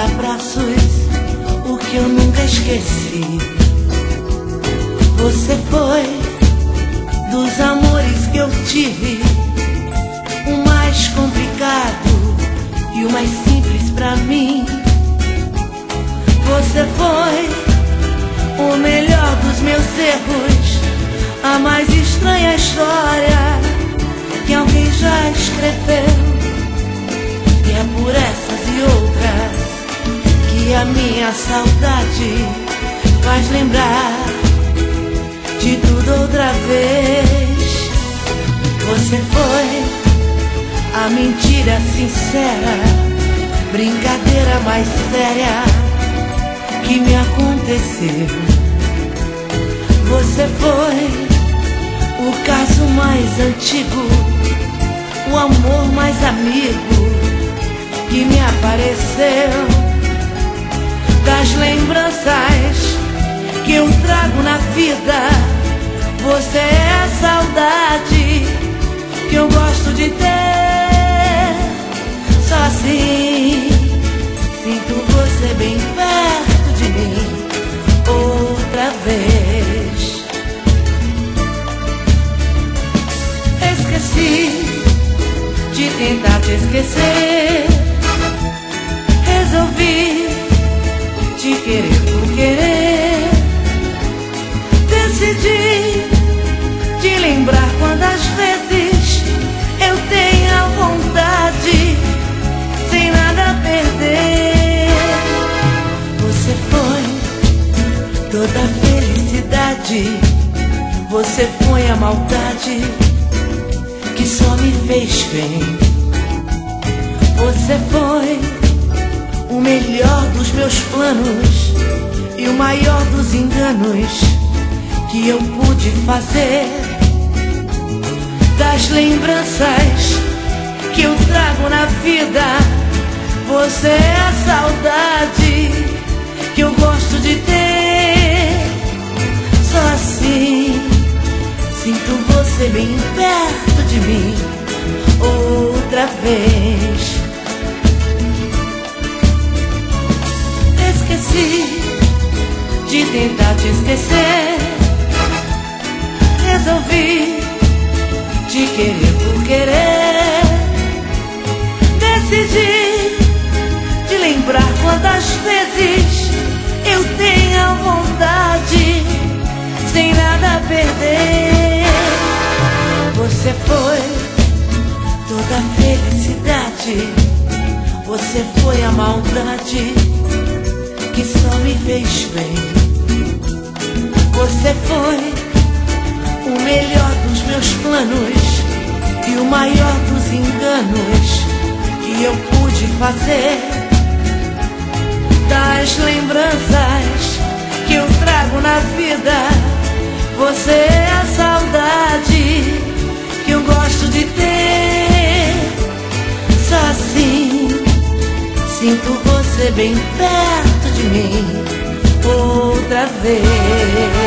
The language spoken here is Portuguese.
abraços, o que eu nunca esqueci. Você foi dos amores que eu tive o mais complicado e o mais simples pra mim. Você foi o melhor dos meus erros, a mais estranha história que alguém já escreveu. E é por essas e outras que a minha saudade faz lembrar de tudo outra vez. Você foi a mentira sincera, brincadeira mais séria que me aconteceu. Você foi o caso mais antigo, o amor mais amigo que me apareceu. Das lembranças que eu trago na vida, você é a saudade que eu gosto de ter. Só assim sinto você bem perto de mim outra vez. Esqueci de tentar te esquecer, resolvi te querer por querer. Decidi te lembrar quantas vezes eu tenho a vontade, sem nada a perder. Você foi toda a felicidade, você foi a maldade que só me fez bem. Você foi o melhor dos meus planos e o maior dos enganos que eu pude fazer. Das lembranças que eu trago na vida, você é a saudade que eu gosto de ter. Só assim sinto você bem perto de mim outra vez. Esqueci de tentar te esquecer, resolvi te querer por querer. Decidi te lembrar quantas vezes eu tenho a vontade, sem nada a perder. Você foi toda a felicidade, você foi a maldade que só me fez bem. Você foi o melhor dos meus planos e o maior dos enganos que eu pude fazer. Das lembranças que eu trago na vida, você é a saudade que eu gosto de ter. Só assim sinto você bem perto de mim outra vez.